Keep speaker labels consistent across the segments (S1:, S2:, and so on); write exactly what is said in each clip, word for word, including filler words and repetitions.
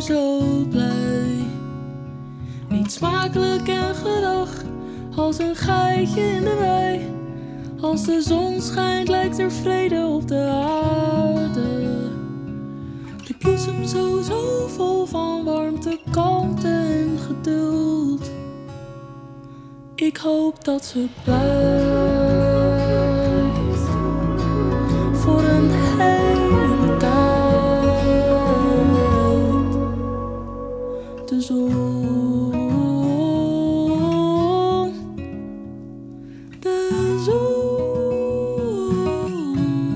S1: zo blij. Eet smakelijk en gedag, als een geitje in de wei. Als de zon schijnt lijkt er vrede op de aarde. De bloesem zo zo vol van warmte, kalmte en geduld. Ik hoop dat ze blijft voor een hele tijd. De zon, de zon.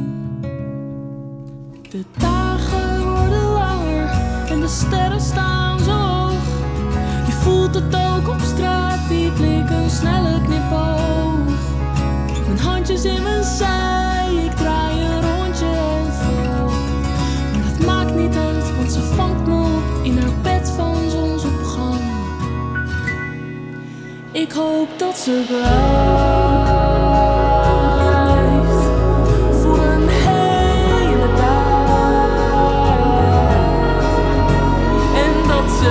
S1: De dagen worden langer en de sterren staan zo hoog. Je voelt het ook op straat, die blik een snelle knipoog. Mijn handjes in mijn zij, ik draai een rondje en val. Maar dat maakt niet uit, want ze vangt me op in haar bed van zonsopgang. Ik hoop dat ze blijft voor een hele tijd. En dat ze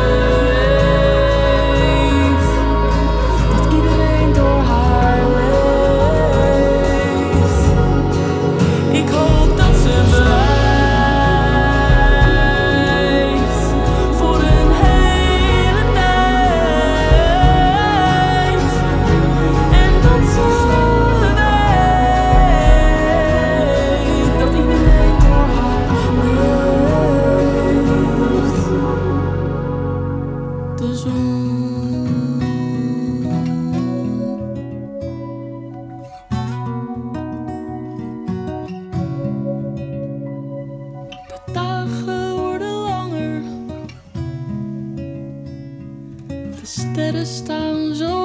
S1: weet dat iedereen door haar leeft. Ik hoop dat ze blijft voor een hele tijd. En dat ze weet dat iedereen door haar leeft. De zon. De dagen worden langer, de sterren staan zo